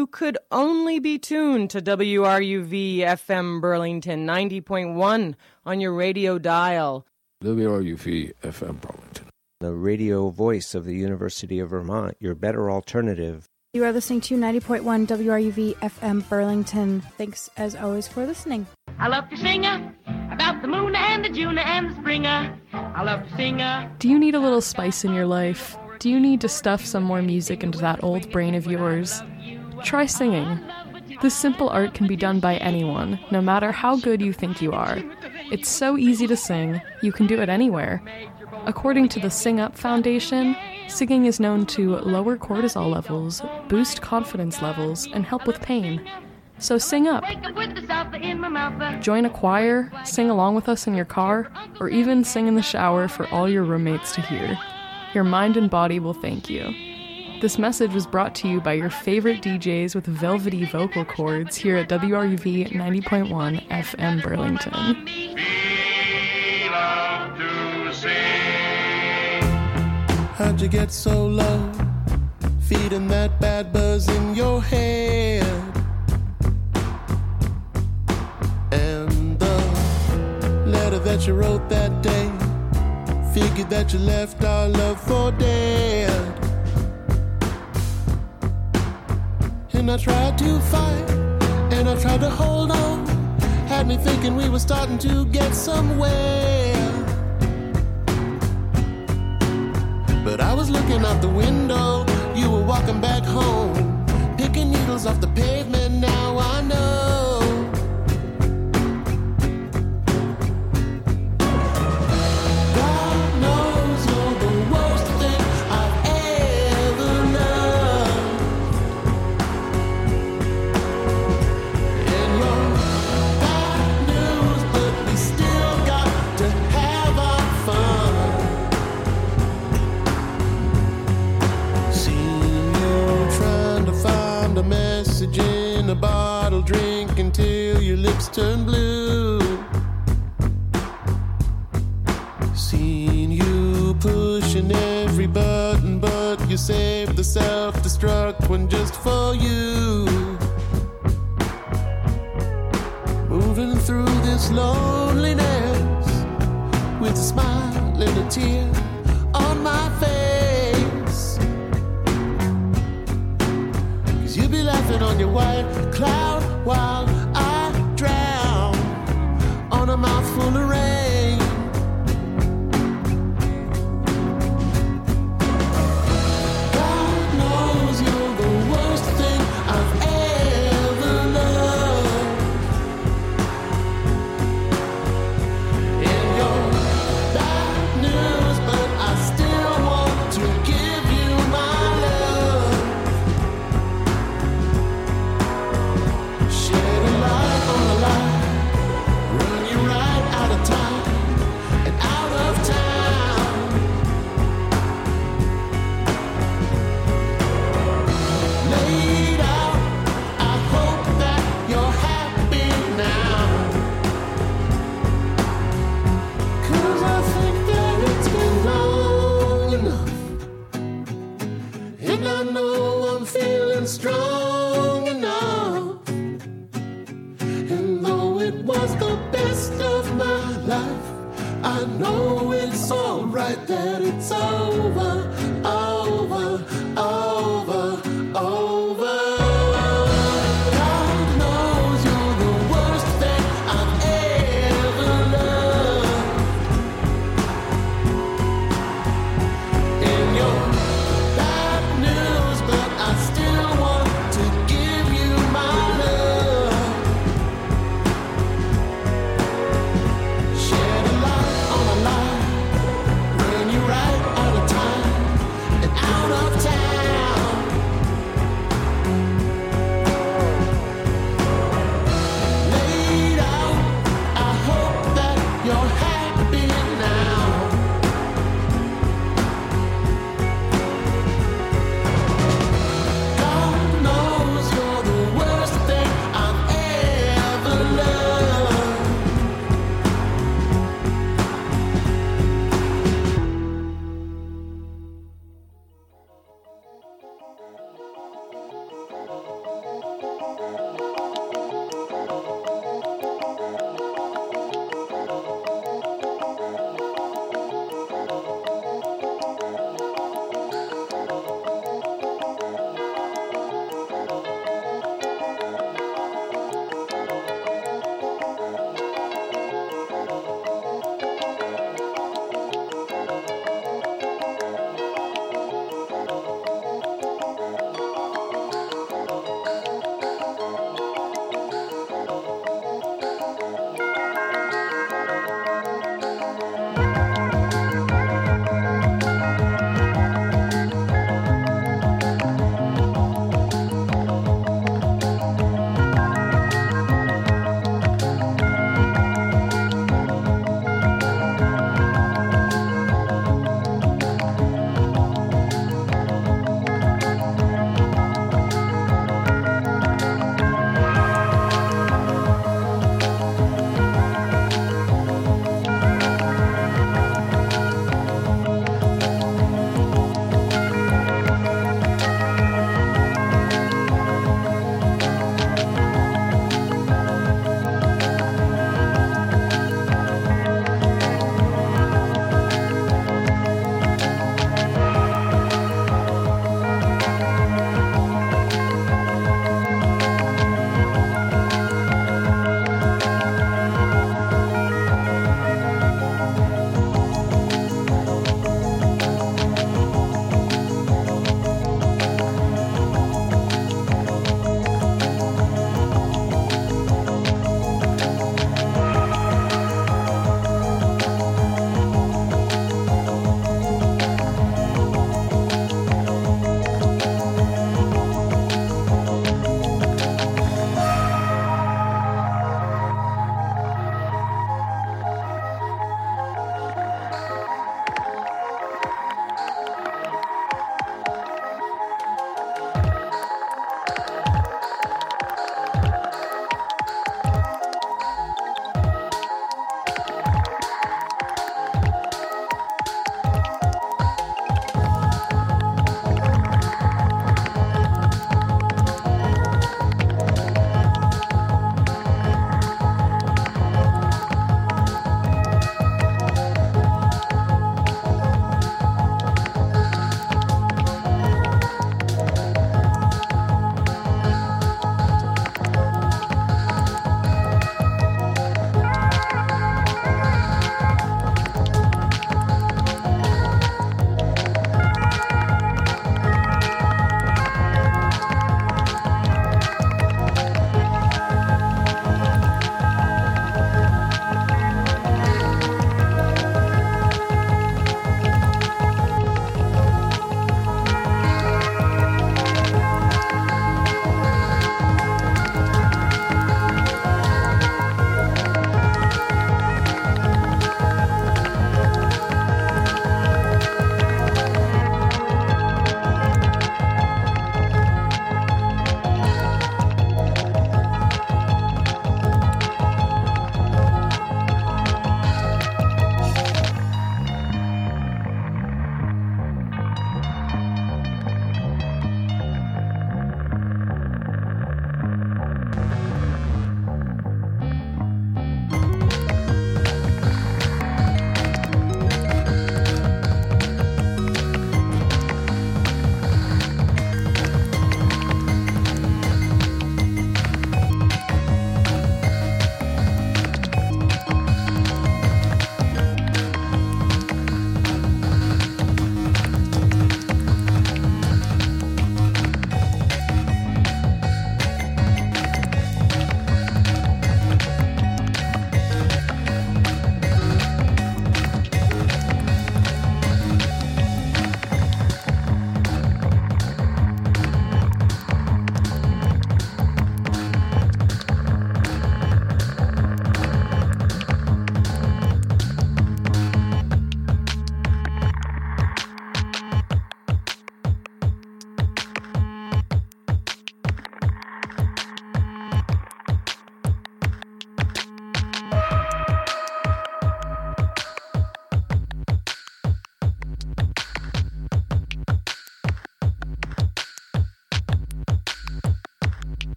you could only be tuned to WRUV FM Burlington 90.1 on your radio dial. WRUV FM Burlington. The radio voice of the University of Vermont, your better alternative. You are listening to 90.1 WRUV FM Burlington. Thanks, as always, for listening. I love to sing about the moon and the June and the spring. I love to sing. Do you need a little spice in your life? Do you need to stuff some more music into that old brain of yours? Try singing. This simple art can be done by anyone, no matter how good you think you are. It's so easy to sing, you can do it anywhere. According to the Sing Up Foundation, singing is known to lower cortisol levels, boost confidence levels, and help with pain. So sing up. Join a choir, sing along with us in your car, or even sing in the shower for all your roommates to hear. Your mind and body will thank you. This message was brought to you by your favorite DJs with velvety vocal cords here at WRUV 90.1 FM Burlington. How'd you get so low? Feeding that bad buzz in your head. And the letter that you wrote that day, figured that you left our love for dead. And I tried to fight, and I tried to hold on. Had me thinking we were starting to get somewhere. But I was looking out the window, you were walking back home, picking needles off the pavement, now I know. God knows you're the worst thing I've ever loved. And you're bad news, but we still got to have our fun. Find a message in a bottle, drink until your lips turn blue. Seen you pushing every button, but you saved the self-destruct one just for you. Moving through this loneliness with a smile and a tear on my face. You be laughing on your white cloud while I drown on a mouthful of rain. God knows you're the worst thing I've ever loved. And you're bad news, but I still want to give you my love. Shed a light on the line, run you right out of time and out of town. Laid out, I hope that you're happy now. 'Cause I think that it's been long enough, and I know I'm feeling strong enough. And though it was the best of my life, I know it's alright that it's over, over, over, over. God knows you're the worst thing I've ever loved. And you're bad news, but I still want to give you my love. Shed a light on a lie, run you right out of time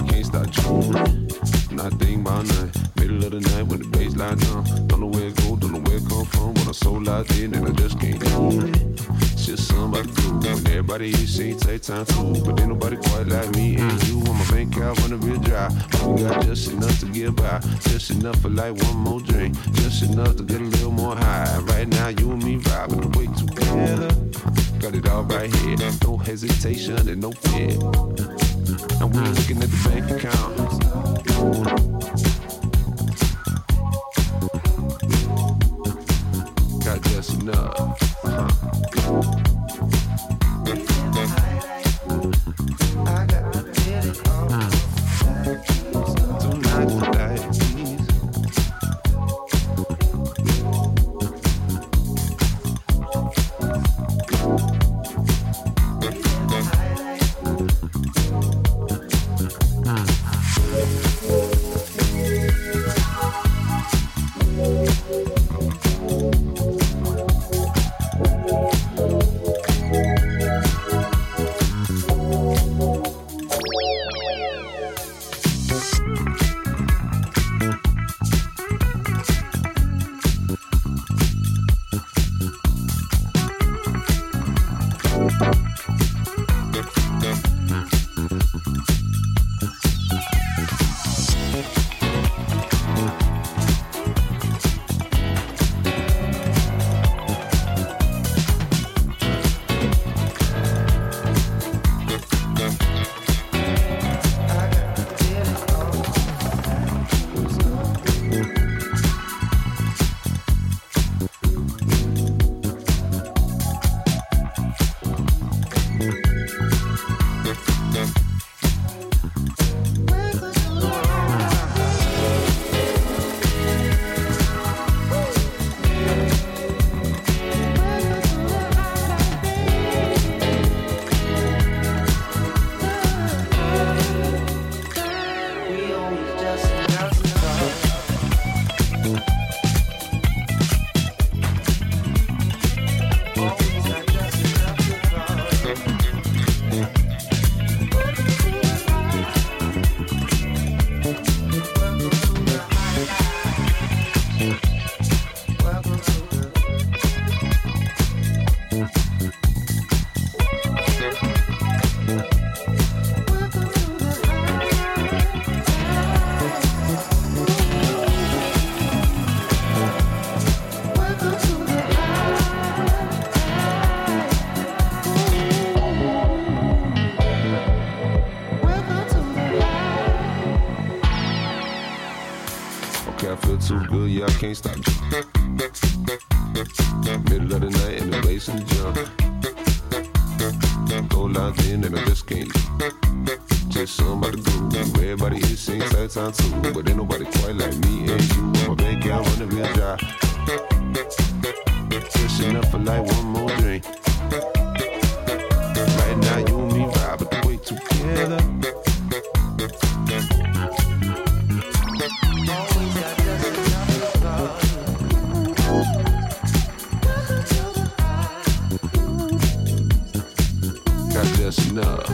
can't stop dreaming. Nothing about nothing. Middle of the night when the bass line down. Don't know where it go, don't know where it come from. When I'm so locked in and I just can't do it. It's just something I do. When everybody here sing, take time too. But ain't nobody quite like me and you. On my bank account running real dry. But we got just enough to get by. Just enough for like one more drink. Just enough to get a little more high. Right now you and me vibing the way together. Got it all right here. No hesitation and no fear. And we're looking at the bank account. Got just enough. I can't stop. Middle of the night and the bass and the jump. Go locked in and I just can't leave. Just somebody groove. Everybody here sings that time too. But ain't nobody quite like me and you. My bank account running real dry. Just enough for like one more drink. Right now you and me vibe, but the way together. Just enough.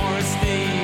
Morris Day.